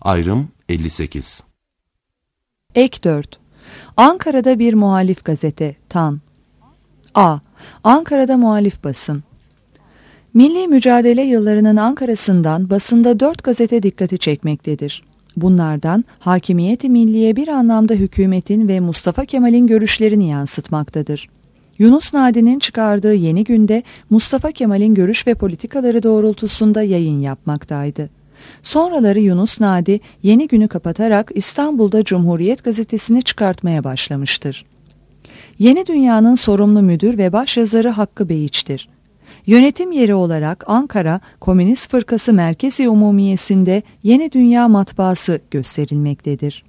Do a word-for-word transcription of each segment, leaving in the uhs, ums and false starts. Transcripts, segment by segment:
Ayrım elli sekiz. Ek dört. Ankara'da bir muhalif gazete, Tan. A. Ankara'da muhalif basın. Milli mücadele yıllarının Ankara'sından basında dört gazete dikkati çekmektedir. Bunlardan Hakimiyet-i Milliye bir anlamda hükümetin ve Mustafa Kemal'in görüşlerini yansıtmaktadır. Yunus Nadi'nin çıkardığı Yeni Gün'de Mustafa Kemal'in görüş ve politikaları doğrultusunda yayın yapmaktaydı. Sonraları Yunus Nadi Yeni Gün'ü kapatarak İstanbul'da Cumhuriyet gazetesini çıkartmaya başlamıştır. Yeni Dünya'nın sorumlu müdür ve başyazarı Hakkı Beyiç'tir. Yönetim yeri olarak Ankara Komünist Fırkası Merkezi Umumiyesi'nde Yeni Dünya matbaası gösterilmektedir.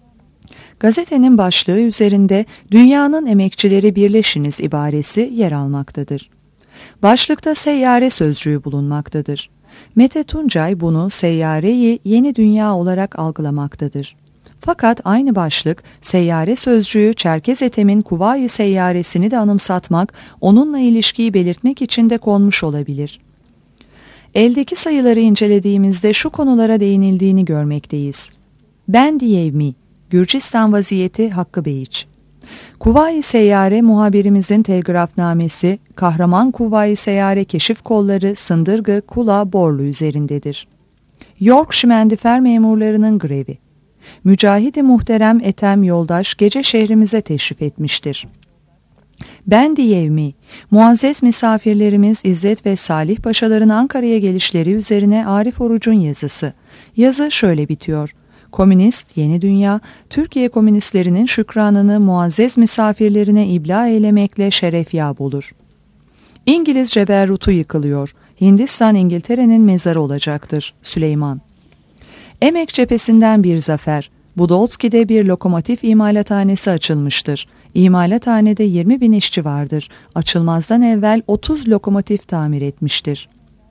Gazetenin başlığı üzerinde "Dünyanın emekçileri birleşiniz" ibaresi yer almaktadır. Başlıkta seyyare sözcüğü bulunmaktadır. Mete Tuncay bunu seyyareyi Yeni Dünya olarak algılamaktadır. Fakat aynı başlık seyyare sözcüğü Çerkez Ethem'in Kuvayi Seyyaresini de anımsatmak, onunla ilişkiyi belirtmek için de konmuş olabilir. Eldeki sayıları incelediğimizde şu konulara değinildiğini görmekteyiz. Ben Diyevmi, Gürcistan vaziyeti Hakkı Beyiç. Kuvayi Seyyare muhabirimizin telgrafnamesi, Kahraman Kuvayi Seyyare keşif kolları Sındırgı, Kula, Borlu üzerindedir. York Şimendifer memurlarının grevi. Mücahidi Muhterem Ethem Yoldaş gece şehrimize teşrif etmiştir. Ben Diyevmi, muazzez misafirlerimiz İzzet ve Salih Paşaların Ankara'ya gelişleri üzerine Arif Oruç'un yazısı. Yazı şöyle bitiyor. Komünist Yeni Dünya, Türkiye komünistlerinin şükranını muazzez misafirlerine ibla eylemekle şerefyab olur. İngiliz ceberrutu yıkılıyor. Hindistan İngiltere'nin mezarı olacaktır. Süleyman. Emek cephesinden bir zafer. Budolski'de bir lokomotif imalathanesi açılmıştır. İmalathanede yirmi bin işçi vardır. Açılmazdan evvel otuz lokomotif tamir etmiştir.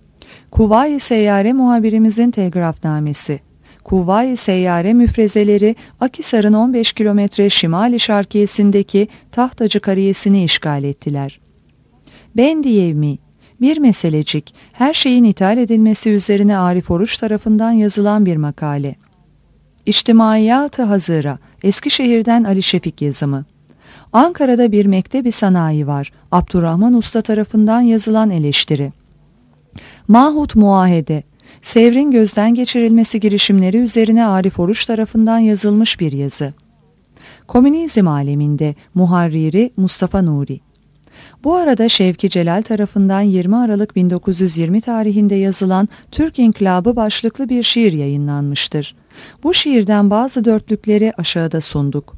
Kuvayi Seyyare muhabirimizin telgrafnamesi. Kuvayi Seyyare müfrezeleri Akhisar'ın on beş kilometre şimali şarkiyesindeki Tahtacı Kariyesi'ni işgal ettiler. Ben Diyevmi, bir meselecik, her şeyin ithal edilmesi üzerine Arif Oruç tarafından yazılan bir makale. İçtimaiyat-ı Hazıra, Eskişehir'den Ali Şefik yazımı. Ankara'da bir mektebi sanayi var. Abdurrahman Usta tarafından yazılan eleştiri. Mahut Muahede, Sevr'in gözden geçirilmesi girişimleri üzerine Arif Oruç tarafından yazılmış bir yazı. Komünizm aleminde muharriri Mustafa Nuri. Bu arada Şevki Celal tarafından yirmi Aralık bin dokuz yüz yirmi tarihinde yazılan Türk İnkılabı başlıklı bir şiir yayınlanmıştır. Bu şiirden bazı dörtlükleri aşağıda sunduk.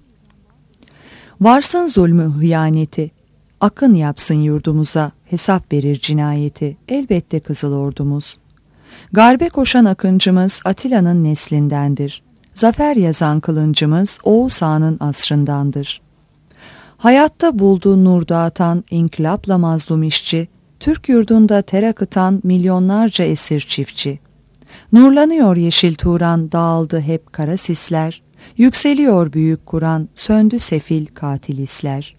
Varsın zulmü hıyaneti, akın yapsın yurdumuza, hesap verir cinayeti, elbette Kızıl Ordumuz. Garbe koşan akıncımız Atilla'nın neslindendir. Zafer yazan kılıncımız Oğuz Ağa'nın asrındandır. Hayatta bulduğu nur dağıtan inkılapla mazlum işçi, Türk yurdunda ter akıtan milyonlarca esir çiftçi. Nurlanıyor yeşil Turan, dağıldı hep kara sisler, yükseliyor büyük Kur'an, söndü sefil katil isler.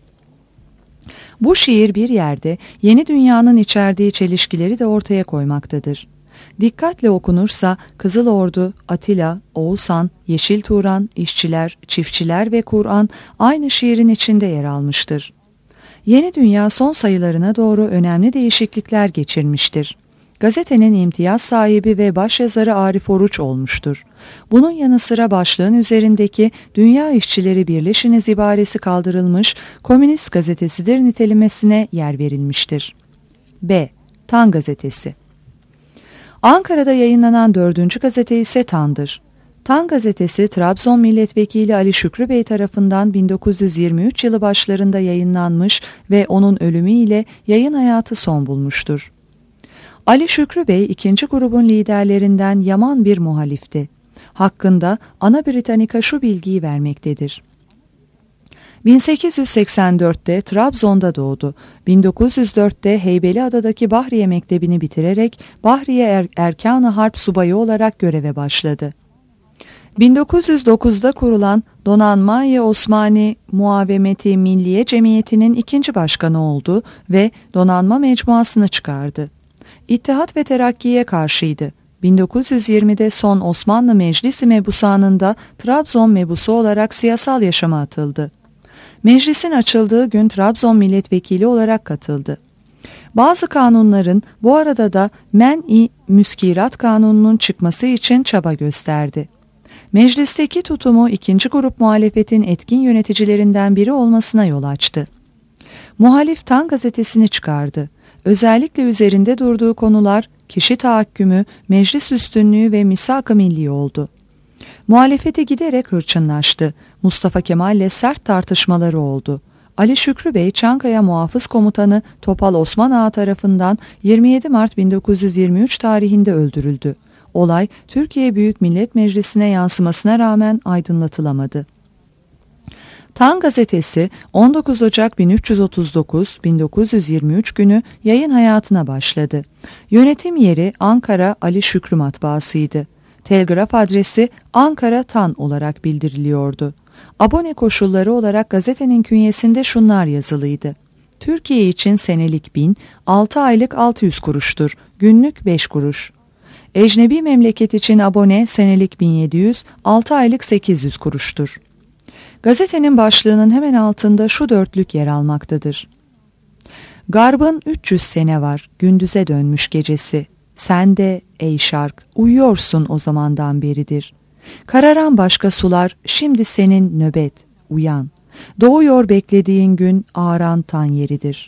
Bu şiir bir yerde Yeni Dünya'nın içerdiği çelişkileri de ortaya koymaktadır. Dikkatle okunursa Kızıl Ordu, Atilla, Oğuzhan, Yeşil Turan, işçiler, çiftçiler ve Kur'an aynı şiirin içinde yer almıştır. Yeni Dünya son sayılarına doğru önemli değişiklikler geçirmiştir. Gazetenin imtiyaz sahibi ve başyazarı Arif Oruç olmuştur. Bunun yanı sıra başlığın üzerindeki "Dünya İşçileri Birleşiniz" ibaresi kaldırılmış, komünist gazetesidir nitelemesine yer verilmiştir. B. Tan Gazetesi. Ankara'da yayınlanan dördüncü gazete ise Tan'dır. Tan gazetesi Trabzon Milletvekili Ali Şükrü Bey tarafından bin dokuz yüz yirmi üç yılı başlarında yayınlanmış ve onun ölümüyle yayın hayatı son bulmuştur. Ali Şükrü Bey ikinci grubun liderlerinden yaman bir muhalifti. Hakkında Ana Britannica şu bilgiyi vermektedir. bin sekiz yüz seksen dörtte Trabzon'da doğdu. bin dokuz yüz dörtte Heybeliada'daki Bahriye Mektebi'ni bitirerek Bahriye er Erkan-ı Harp subayı olarak göreve başladı. bin dokuz yüz dokuzda kurulan Donanma-i Osmani Muavemeti Milliye Cemiyeti'nin ikinci başkanı oldu ve donanma mecmuasını çıkardı. İttihat ve Terakki'ye karşıydı. bin dokuz yüz yirmide son Osmanlı Meclisi Mebusanı'nda Trabzon mebusu olarak siyasal yaşama atıldı. Meclisin açıldığı gün Trabzon milletvekili olarak katıldı. Bazı kanunların, bu arada da Men-i Müskirat Kanunu'nun çıkması için çaba gösterdi. Meclisteki tutumu ikinci grup muhalefetin etkin yöneticilerinden biri olmasına yol açtı. Muhalif Tan gazetesini çıkardı. Özellikle üzerinde durduğu konular kişi tahakkümü, meclis üstünlüğü ve misak-ı milli oldu. Muhalefeti giderek hırçınlaştı. Mustafa Kemal'le sert tartışmaları oldu. Ali Şükrü Bey, Çankaya Muhafız Komutanı Topal Osman Ağa tarafından yirmi yedi Mart bin dokuz yüz yirmi üç tarihinde öldürüldü. Olay Türkiye Büyük Millet Meclisi'ne yansımasına rağmen aydınlatılamadı. Tan gazetesi on dokuz Ocak bin üç yüz otuz dokuz bin dokuz yüz yirmi üç günü yayın hayatına başladı. Yönetim yeri Ankara Ali Şükrü Matbaası'ydı. Telgraf adresi Ankara Tan olarak bildiriliyordu. Abone koşulları olarak gazetenin künyesinde şunlar yazılıydı. Türkiye için senelik bin, altı aylık altı yüz kuruştur, günlük beş kuruş. Ecnebi memleket için abone senelik bin yedi yüz, altı aylık sekiz yüz kuruştur. Gazetenin başlığının hemen altında şu dörtlük yer almaktadır. Garbın üç yüz sene var, gündüze dönmüş gecesi. Sen de ey şark, uyuyorsun o zamandan beridir. Kararan başka sular, şimdi senin nöbet, uyan. Doğuyor beklediğin gün ağaran tan yeridir.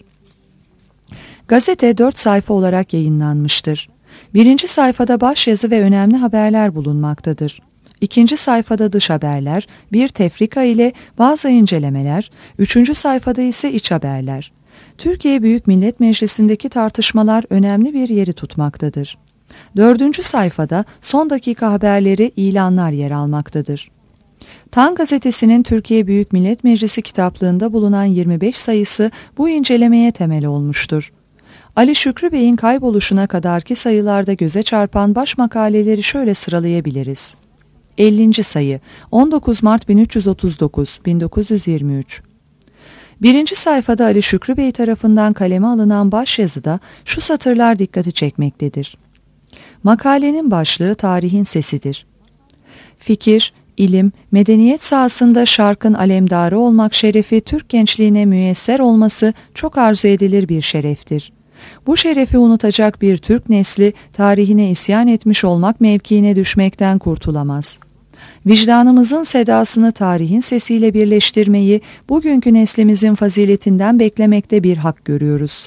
Gazete dört sayfa olarak yayınlanmıştır. Birinci sayfada başyazı ve önemli haberler bulunmaktadır. İkinci sayfada dış haberler, bir tefrika ile bazı incelemeler, üçüncü sayfada ise iç haberler. Türkiye Büyük Millet Meclisi'ndeki tartışmalar önemli bir yeri tutmaktadır. Dördüncü sayfada son dakika haberleri, ilanlar yer almaktadır. Tan gazetesinin Türkiye Büyük Millet Meclisi kitaplığında bulunan yirmi beş sayısı bu incelemeye temel olmuştur. Ali Şükrü Bey'in kayboluşuna kadarki sayılarda göze çarpan baş makaleleri şöyle sıralayabiliriz. ellinci sayı on dokuz Mart bin üç yüz otuz dokuz bin dokuz yüz yirmi üç. Birinci sayfada Ali Şükrü Bey tarafından kaleme alınan başyazıda şu satırlar dikkati çekmektedir. Makalenin başlığı tarihin sesidir. Fikir, ilim, medeniyet sahasında şarkın alemdarı olmak şerefi Türk gençliğine müyesser olması çok arzu edilir bir şereftir. Bu şerefi unutacak bir Türk nesli tarihine isyan etmiş olmak mevkiine düşmekten kurtulamaz. Vicdanımızın sedasını tarihin sesiyle birleştirmeyi bugünkü neslimizin faziletinden beklemekte bir hak görüyoruz.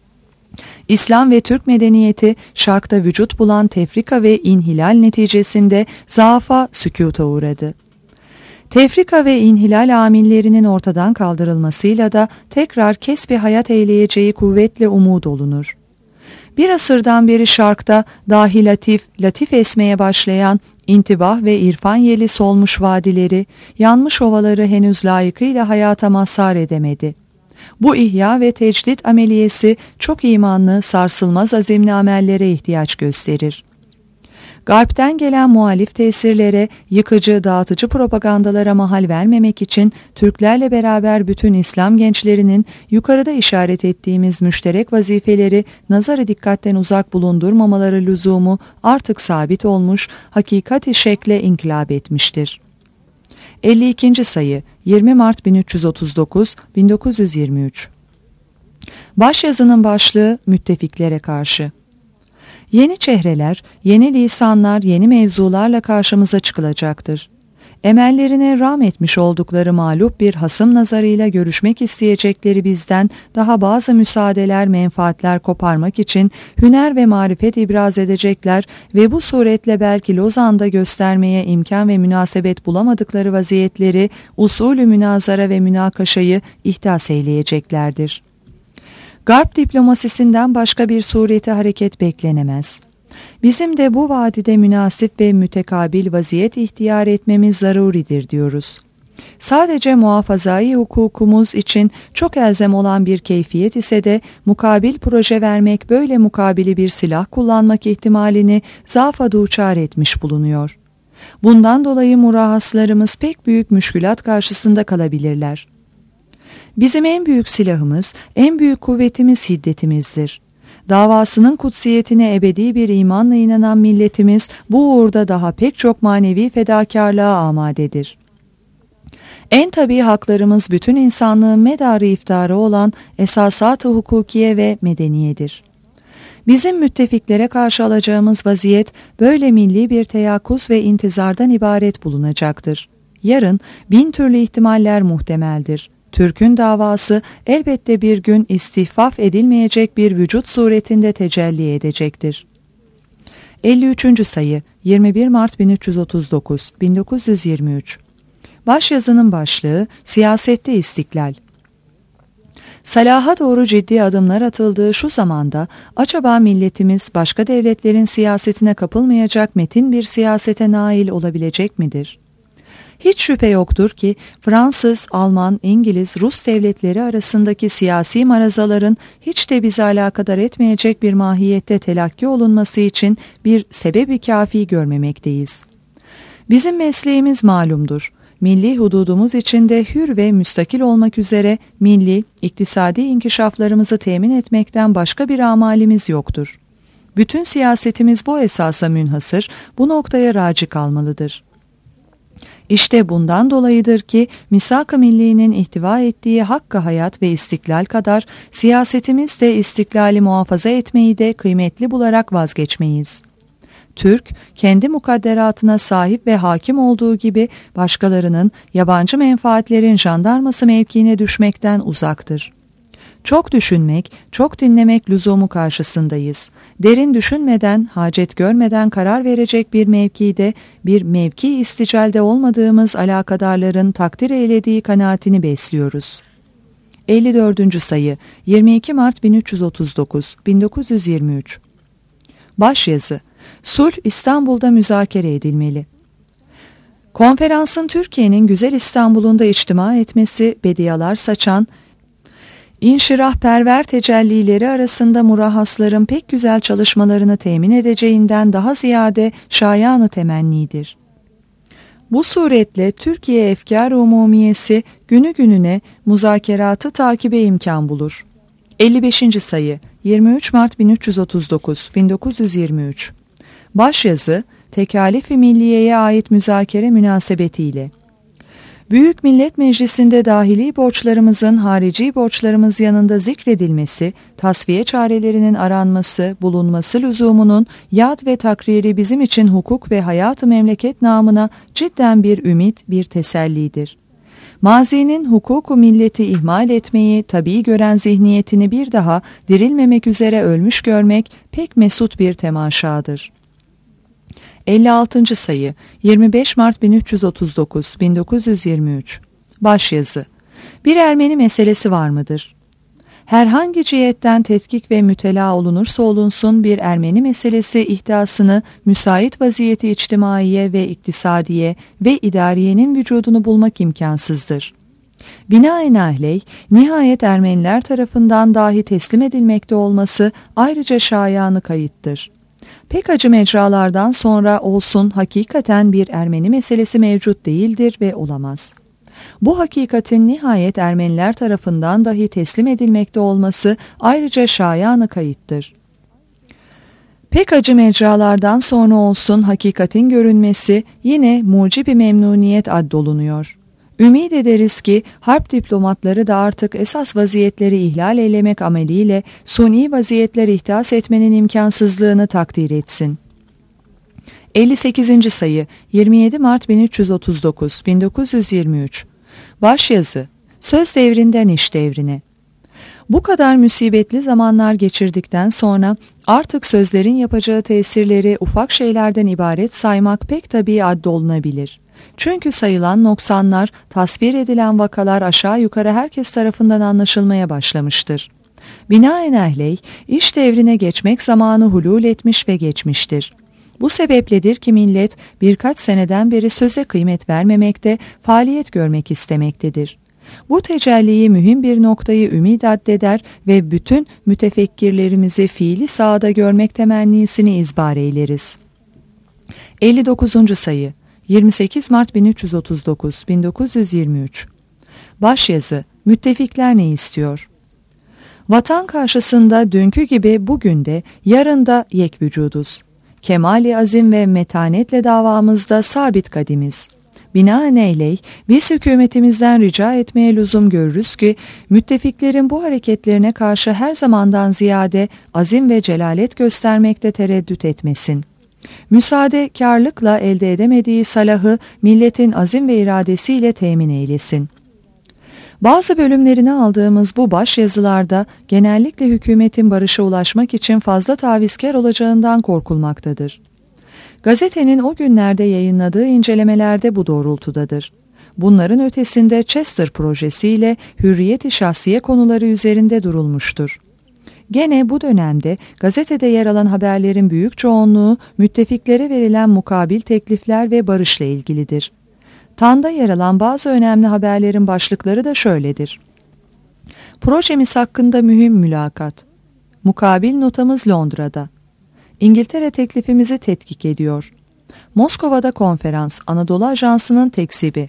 İslam ve Türk medeniyeti şarkta vücut bulan tefrika ve inhilal neticesinde zaafa, sükuta uğradı. Tefrika ve inhilal amillerinin ortadan kaldırılmasıyla da tekrar kesbi hayat eyleyeceği kuvvetle umut olunur. Bir asırdan beri şarkta dahi latif, latif esmeye başlayan intibah ve irfan yeli solmuş vadileri, yanmış ovaları henüz layıkıyla hayata mazhar edemedi. Bu ihya ve tecdit ameliyesi çok imanlı, sarsılmaz azimli amellere ihtiyaç gösterir. Garp'ten gelen muhalif tesirlere, yıkıcı, dağıtıcı propagandalara mahal vermemek için Türklerle beraber bütün İslam gençlerinin yukarıda işaret ettiğimiz müşterek vazifeleri nazarı dikkatten uzak bulundurmamaları lüzumu artık sabit olmuş, hakikati şekle inkılap etmiştir. elli ikinci sayı yirmi Mart bin üç yüz otuz dokuz bin dokuz yüz yirmi üç. Başyazının başlığı müttefiklere karşı. Yeni çehreler, yeni lisanlar, yeni mevzularla karşımıza çıkılacaktır. Emellerine rağm etmiş oldukları mağlup bir hasım nazarıyla görüşmek isteyecekleri bizden daha bazı müsaadeler, menfaatler koparmak için hüner ve marifet ibraz edecekler ve bu suretle belki Lozan'da göstermeye imkan ve münasebet bulamadıkları vaziyetleri, usulü münazara ve münakaşayı ihdas eyleyeceklerdir. Garp diplomasisinden başka bir sureti hareket beklenemez. Bizim de bu vadide münasip ve mütekabil vaziyet ihtiyar etmemiz zaruridir diyoruz. Sadece muhafazai hukukumuz için çok elzem olan bir keyfiyet ise de mukabil proje vermek, böyle mukabili bir silah kullanmak ihtimalini zaafa duçar etmiş bulunuyor. Bundan dolayı murahhaslarımız pek büyük müşkülat karşısında kalabilirler. Bizim en büyük silahımız, en büyük kuvvetimiz hiddetimizdir. davasının kutsiyetine ebedi bir imanla inanan milletimiz bu uğurda daha pek çok manevi fedakarlığa amadedir. En tabii haklarımız bütün insanlığın medarı iftarı olan esasat-ı hukukiye ve medeniyedir. Bizim müttefiklere karşı alacağımız vaziyet böyle milli bir teyakkuz ve intizardan ibaret bulunacaktır. Yarın bin türlü ihtimaller muhtemeldir. Türk'ün davası elbette bir gün istihfaf edilmeyecek bir vücut suretinde tecelli edecektir. elli üçüncü sayı yirmi bir Mart bin üç yüz otuz dokuz bin dokuz yüz yirmi üç. Başyazının başlığı Siyasette İstiklal. Salaha doğru ciddi adımlar atıldığı şu zamanda acaba milletimiz başka devletlerin siyasetine kapılmayacak metin bir siyasete nail olabilecek midir? Hiç şüphe yoktur ki Fransız, Alman, İngiliz, Rus devletleri arasındaki siyasi marazaların hiç de bizi alakadar etmeyecek bir mahiyette telakki olunması için bir sebebi kafi görmemekteyiz. Bizim mesleğimiz malumdur. Milli hududumuz içinde hür ve müstakil olmak üzere milli, iktisadi inkişaflarımızı temin etmekten başka bir amalimiz yoktur. Bütün siyasetimiz bu esasa münhasır, bu noktaya raci kalmalıdır. İşte bundan dolayıdır ki misak-ı millinin ihtiva ettiği hakkı hayat ve istiklal kadar siyasetimiz de istiklali muhafaza etmeyi de kıymetli bularak vazgeçmeyiz. Türk, kendi mukadderatına sahip ve hakim olduğu gibi başkalarının yabancı menfaatlerin jandarması mevkiine düşmekten uzaktır. Çok düşünmek, çok dinlemek lüzumu karşısındayız. Derin düşünmeden, hacet görmeden karar verecek bir mevkide, bir mevki isticalde olmadığımız alakadarların takdir eylediği kanaatini besliyoruz. elli dördüncü sayı yirmi iki Mart bin üç yüz otuz dokuz bin dokuz yüz yirmi üç. Başyazı Sulh İstanbul'da müzakere edilmeli. Konferansın Türkiye'nin güzel İstanbul'unda içtima etmesi, bediyalar saçan, İnşirahperver tecellileri arasında murahhasların pek güzel çalışmalarını temin edeceğinden daha ziyade şayan-ı temennidir. Bu suretle Türkiye efkâr-ı umumiyesi günü gününe muzakeratı takibe imkan bulur. elli beşinci sayı yirmi üç Mart bin üç yüz otuz dokuz bin dokuz yüz yirmi üç. Başyazı Tekalif-i Milliye'ye ait müzakere münasebetiyle. Büyük Millet Meclisi'nde dahili borçlarımızın harici borçlarımız yanında zikredilmesi, tasfiye çarelerinin aranması, bulunması lüzumunun yad ve takriri bizim için hukuk ve hayat-ı memleket namına cidden bir ümit, bir tesellidir. Mazinin hukuku milleti ihmal etmeyi tabii gören zihniyetini bir daha dirilmemek üzere ölmüş görmek pek mesut bir temaşadır. elli altıncı sayı yirmi beş Mart bin üç yüz otuz dokuz bin dokuz yüz yirmi üç. Başyazı Bir Ermeni meselesi var mıdır? Herhangi cihetten tetkik ve mütela olunursa olunsun bir Ermeni meselesi ihtasını müsait vaziyeti içtimaiye ve iktisadiye ve idariyenin vücudunu bulmak imkansızdır. Binaenaleyh nihayet Ermeniler tarafından dahi teslim edilmekte olması ayrıca şayanı kayıttır. Pek acı mecralardan sonra olsun hakikaten bir Ermeni meselesi mevcut değildir ve olamaz. Bu hakikatin nihayet Ermeniler tarafından dahi teslim edilmekte olması ayrıca şayanı kayıttır. Pek acı mecralardan sonra olsun hakikatin görünmesi yine mucibi memnuniyet addolunuyor. Ümid ederiz ki harp diplomatları da artık esas vaziyetleri ihlal eylemek ameliyle suni vaziyetler ihdas etmenin imkansızlığını takdir etsin. elli sekizinci sayı yirmi yedi Mart bin üç yüz otuz dokuz bin dokuz yüz yirmi üç. Başyazı Söz devrinden iş devrine. Bu kadar musibetli zamanlar geçirdikten sonra artık sözlerin yapacağı tesirleri ufak şeylerden ibaret saymak pek tabii addolunabilir. Çünkü sayılan noksanlar, tasvir edilen vakalar aşağı yukarı herkes tarafından anlaşılmaya başlamıştır. Binaenaleyh iş devrine geçmek zamanı hulul etmiş ve geçmiştir. Bu sebepledir ki millet birkaç seneden beri söze kıymet vermemekte, faaliyet görmek istemektedir. Bu tecelliyi mühim bir noktayı ümid addeder ve bütün mütefekkirlerimizi fiili sahada görmek temennisini izbar eyleriz. elli dokuzuncu sayı yirmi sekiz Mart bin üç yüz otuz dokuz bin dokuz yüz yirmi üç. Başyazı Müttefikler ne istiyor? Vatan karşısında dünkü gibi bugün de yarın da yek vücuduz. Kemali azim ve metanetle davamızda sabit kadimiz. Binaenaleyh biz hükümetimizden rica etmeye lüzum görürüz ki müttefiklerin bu hareketlerine karşı her zamandan ziyade azim ve celalet göstermekte tereddüt etmesin. Müsaadekârlıkla elde edemediği salahı milletin azim ve iradesiyle temin eylesin. Bazı bölümlerini aldığımız bu başyazılarda genellikle hükümetin barışa ulaşmak için fazla tavizkar olacağından korkulmaktadır. Gazetenin o günlerde yayınladığı incelemelerde bu doğrultudadır. Bunların ötesinde Chester projesiyle hürriyet-i şahsiye konuları üzerinde durulmuştur. Gene bu dönemde gazetede yer alan haberlerin büyük çoğunluğu müttefiklere verilen mukabil teklifler ve barışla ilgilidir. Tan'da yer alan bazı önemli haberlerin başlıkları da şöyledir. Projemiz hakkında mühim mülakat. Mukabil notamız Londra'da. İngiltere teklifimizi tetkik ediyor. Moskova'da konferans, Anadolu Ajansı'nın tekzibi.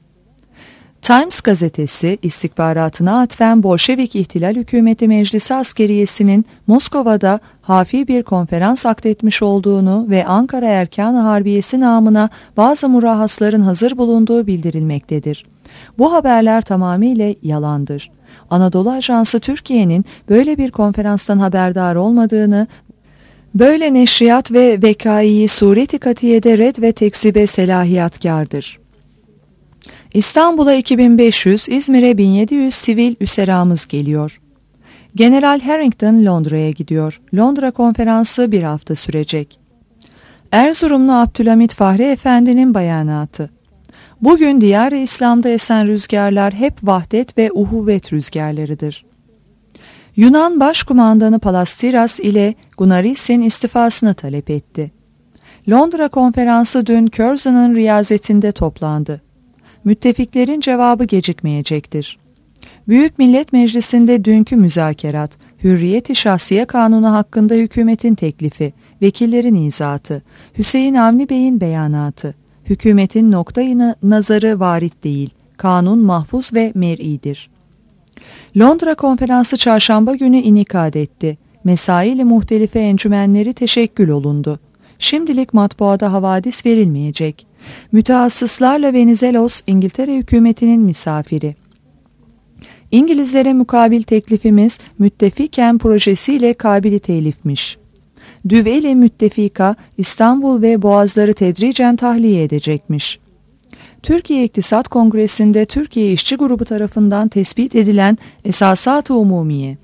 Times gazetesi istihbaratına atfen Bolşevik İhtilal Hükümeti Meclisi Askeriyesi'nin Moskova'da hafi bir konferans akdetmiş olduğunu ve Ankara Erkan-ı Harbiyesi namına bazı murahhasların hazır bulunduğu bildirilmektedir. Bu haberler tamamıyla yalandır. Anadolu Ajansı Türkiye'nin böyle bir konferanstan haberdar olmadığını, böyle neşriyat ve vekaiyi sureti katiyede red ve tekzibe selahiyatkardır. İstanbul'a iki bin beş yüz, İzmir'e bin yedi yüz sivil üseramız geliyor. General Harrington Londra'ya gidiyor. Londra konferansı bir hafta sürecek. Erzurumlu Abdülhamit Fahri Efendi'nin beyanatı. Bugün diyar-ı İslam'da esen rüzgarlar hep vahdet ve uhuvvet rüzgarlarıdır. Yunan Başkumandanı Palastiras ile Gunaris'in istifasını talep etti. Londra konferansı dün Curzon'un riyazetinde toplandı. Müttefiklerin cevabı gecikmeyecektir. Büyük Millet Meclisi'nde dünkü müzakerat, Hürriyet-i Şahsiye Kanunu hakkında hükümetin teklifi, vekillerin izahatı, Hüseyin Avni Bey'in beyanatı, hükümetin noktayı nazarı varit değil, kanun mahfuz ve mer'idir. Londra konferansı çarşamba günü inikad etti. Mesail-i muhtelife encümenleri teşekkül olundu. Şimdilik matbuada havadis verilmeyecek. Mütehassıslarla Venizelos İngiltere hükümetinin misafiri. İngilizlere mukabil teklifimiz müttefiken projesiyle kabili telifmiş. Düveli müttefika İstanbul ve Boğazları tedricen tahliye edecekmiş. Türkiye İktisat Kongresi'nde Türkiye İşçi Grubu tarafından tespit edilen esasat-ı umumiye.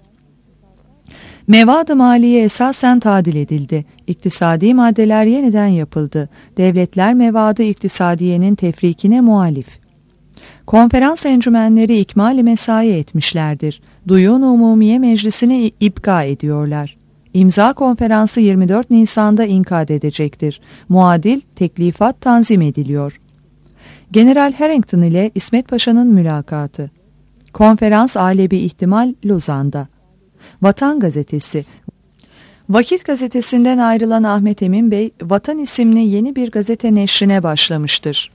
Mevad-ı maliye esasen tadil edildi. İktisadi maddeler yeniden yapıldı. Devletler mevadı iktisadiyenin tefrikine muhalif. Konferans encümenleri ikmal-i mesai etmişlerdir. Duyun-u Umumiye Meclisi'ni ibka ediyorlar. İmza konferansı yirmi dört Nisan'da inkad edecektir. Muadil teklifat tanzim ediliyor. General Harrington ile İsmet Paşa'nın mülakatı. Konferans alebi ihtimal Lozan'da. Vatan Gazetesi. Vakit Gazetesi'nden ayrılan Ahmet Emin Bey, Vatan isimli yeni bir gazete neşrine başlamıştır.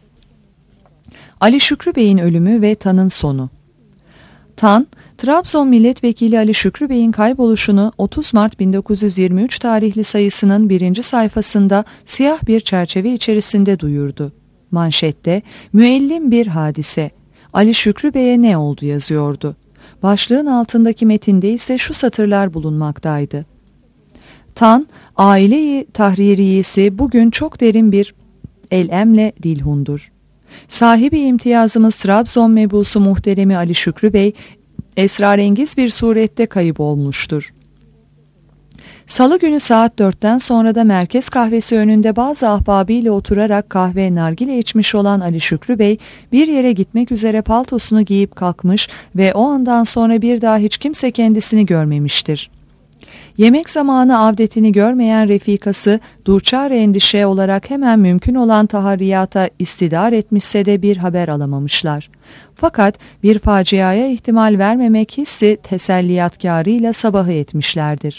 Ali Şükrü Bey'in ölümü ve Tan'ın sonu. Tan, Trabzon Milletvekili Ali Şükrü Bey'in kayboluşunu otuz Mart bin dokuz yüz yirmi üç tarihli sayısının birinci sayfasında siyah bir çerçeve içerisinde duyurdu. Manşette, müellim bir hadise, Ali Şükrü Bey'e ne oldu yazıyordu. Başlığın altındaki metinde ise şu satırlar bulunmaktaydı. Tan, aile-i tahririyesi bugün çok derin bir el-emle dilhundur. Sahibi imtiyazımız Trabzon mebusu muhteremi Ali Şükrü Bey, esrarengiz bir surette kayıp olmuştur. Salı günü saat dörtten sonra da merkez kahvesi önünde bazı ahbabıyla oturarak kahve nargile içmiş olan Ali Şükrü Bey, bir yere gitmek üzere paltosunu giyip kalkmış ve o andan sonra bir daha hiç kimse kendisini görmemiştir. Yemek zamanı avdetini görmeyen refikası, durçar endişe olarak hemen mümkün olan taharriyata istidar etmişse de bir haber alamamışlar. Fakat bir faciaya ihtimal vermemek hissi teselliyatkarıyla sabahı etmişlerdir.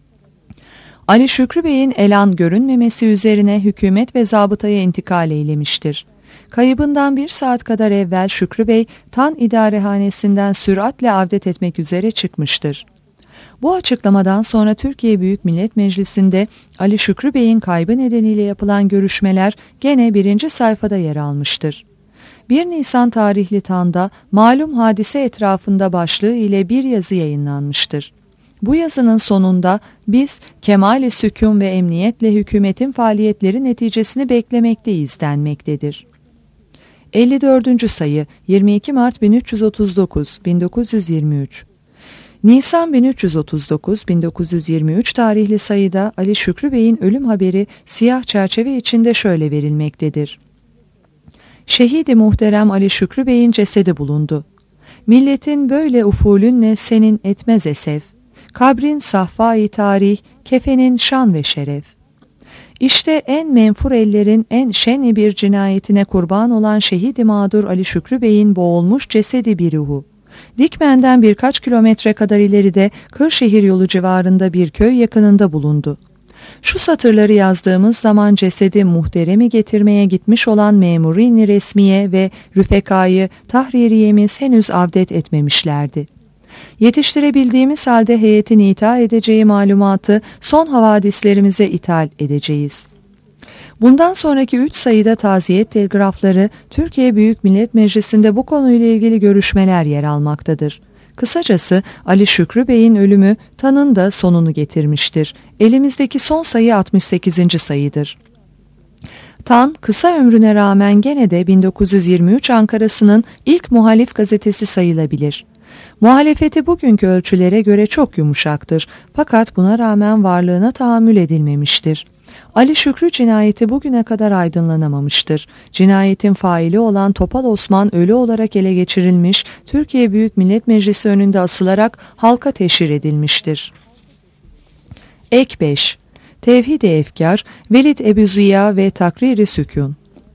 Ali Şükrü Bey'in elan görünmemesi üzerine hükümet ve zabıtaya intikal eylemiştir. Kaybından bir saat kadar evvel Şükrü Bey, Tan İdarehanesi'nden süratle avdet etmek üzere çıkmıştır. Bu açıklamadan sonra Türkiye Büyük Millet Meclisi'nde Ali Şükrü Bey'in kaybı nedeniyle yapılan görüşmeler gene birinci sayfada yer almıştır. bir Nisan tarihli Tan'da malum hadise etrafında başlığı ile bir yazı yayınlanmıştır. Bu yazının sonunda biz kemali sükun ve emniyetle hükümetin faaliyetleri neticesini beklemekteyiz denmektedir. elli dördüncü sayı yirmi iki Mart bin üç yüz otuz dokuz bin dokuz yüz yirmi üç. Nisan bin üç yüz otuz dokuz bin dokuz yüz yirmi üç tarihli sayıda Ali Şükrü Bey'in ölüm haberi siyah çerçeve içinde şöyle verilmektedir. Şehidi muhterem Ali Şükrü Bey'in cesedi bulundu. Milletin böyle ufulünle senin etmez esef. Kabrin sahfai tarih, kefenin şan ve şeref. İşte en menfur ellerin en şen bir cinayetine kurban olan şehidi mağdur Ali Şükrü Bey'in boğulmuş cesedi bir ruhu. Dikmen'den birkaç kilometre kadar ileride Kırşehir yolu civarında bir köy yakınında bulundu. Şu satırları yazdığımız zaman cesedi muhteremi getirmeye gitmiş olan memur-i resmiye ve rüfekayı tahriyemiz henüz avdet etmemişlerdi. Yetiştirebildiğimiz halde heyetin ithal edeceği malumatı son havadislerimize ithal edeceğiz. Bundan sonraki üç sayıda taziyet telgrafları Türkiye Büyük Millet Meclisi'nde bu konuyla ilgili görüşmeler yer almaktadır. Kısacası Ali Şükrü Bey'in ölümü Tan'ın da sonunu getirmiştir. Elimizdeki son sayı altmış sekizinci sayıdır. Tan, kısa ömrüne rağmen gene de bin dokuz yüz yirmi üç Ankara'sının ilk muhalif gazetesi sayılabilir. Muhalefeti bugünkü ölçülere göre çok yumuşaktır, fakat buna rağmen varlığına tahammül edilmemiştir. Ali Şükrü cinayeti bugüne kadar aydınlanamamıştır. Cinayetin faili olan Topal Osman ölü olarak ele geçirilmiş, Türkiye Büyük Millet Meclisi önünde asılarak halka teşhir edilmiştir. Ek beş. Tevhid-i Efkar, Velid Ebu Ziya ve Takrir-i Sükun.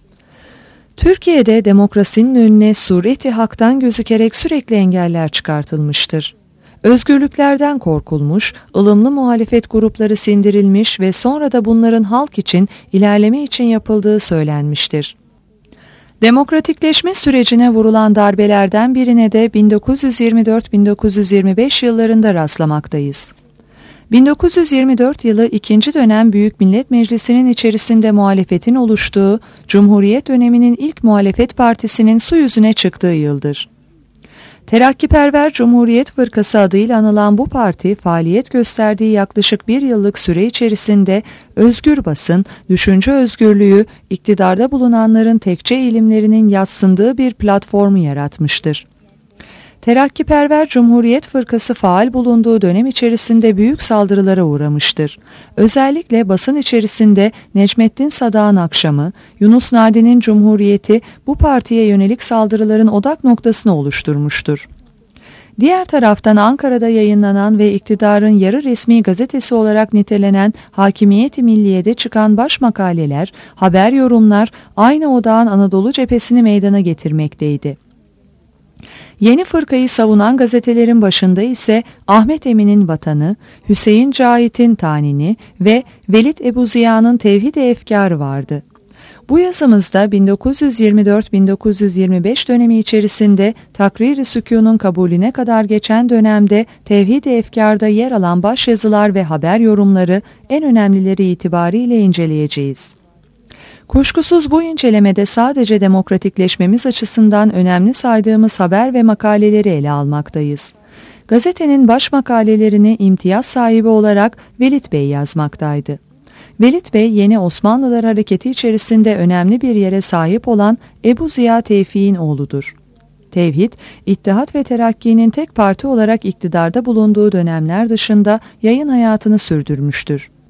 Türkiye'de demokrasinin önüne sureti haktan gözükerek sürekli engeller çıkartılmıştır. Özgürlüklerden korkulmuş, ılımlı muhalefet grupları sindirilmiş ve sonra da bunların halk için, ilerleme için yapıldığı söylenmiştir. Demokratikleşme sürecine vurulan darbelerden birine de bin dokuz yüz yirmi dört bin dokuz yüz yirmi beş yıllarında rastlamaktayız. bin dokuz yüz yirmi dört yılı ikinci dönem Büyük Millet Meclisi'nin içerisinde muhalefetin oluştuğu, Cumhuriyet döneminin ilk muhalefet partisinin su yüzüne çıktığı yıldır. Terakkiperver Cumhuriyet Fırkası adıyla anılan bu parti, faaliyet gösterdiği yaklaşık bir yıllık süre içerisinde özgür basın, düşünce özgürlüğü, iktidarda bulunanların tekçe eğilimlerinin yadsındığı bir platformu yaratmıştır. Terakkiperver Cumhuriyet Fırkası faal bulunduğu dönem içerisinde büyük saldırılara uğramıştır. Özellikle basın içerisinde Necmettin Sadık'ın Akşamı, Yunus Nadi'nin Cumhuriyeti bu partiye yönelik saldırıların odak noktasını oluşturmuştur. Diğer taraftan Ankara'da yayınlanan ve iktidarın yarı resmi gazetesi olarak nitelenen Hakimiyet-i Milliye'de çıkan baş makaleler, haber yorumlar aynı odağın Anadolu cephesini meydana getirmekteydi. Yeni fırkayı savunan gazetelerin başında ise Ahmet Emin'in Vatanı, Hüseyin Cahit'in Tanini ve Velid Ebu Ziya'nın Tevhid-i Efkarı vardı. Bu yazımızda bin dokuz yüz yirmi dört bin dokuz yüz yirmi beş dönemi içerisinde Takrir-i Sükun'un kabulüne kadar geçen dönemde Tevhid-i Efkar'da yer alan başyazılar ve haber yorumları en önemlileri itibariyle inceleyeceğiz. Kuşkusuz bu incelemede sadece demokratikleşmemiz açısından önemli saydığımız haber ve makaleleri ele almaktayız. Gazetenin baş makalelerini imtiyaz sahibi olarak Velid Bey yazmaktaydı. Velid Bey, yeni Osmanlılar hareketi içerisinde önemli bir yere sahip olan Ebu Ziya Tevfik'in oğludur. Tevhid, İttihat ve Terakki'nin tek parti olarak iktidarda bulunduğu dönemler dışında yayın hayatını sürdürmüştür.